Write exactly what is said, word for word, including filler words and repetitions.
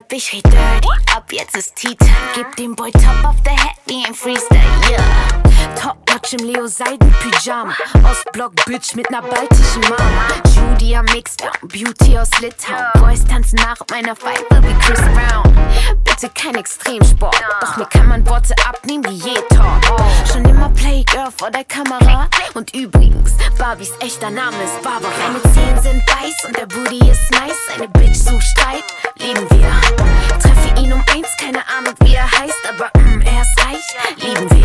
ich red dirty, ab jetzt ist Tea-Time. Gib dem Boy Top auf der Head wie ein Freestyle, yeah. Top-Notch im Leo-Seiden-Pyjama, Ostblock Bitch mit ner baltischen Mama. Judy am Mixdown, Beauty aus Litauen. Boys tanzen nach meiner Pfeife wie Chris Brown. Bitte kein Extremsport, doch mir kann man Worte abnehmen wie je Talk. Schon immer Playgirl vor der Kamera. Und übrigens, Barbies echter Name ist Barbara. Meine Zehen sind weiß und der Booty ist nice. Eine Bitch sucht Streit, lieben wir. Treffe ihn um eins, keine Ahnung wie er heißt, aber mm, er ist reich, lieben wir.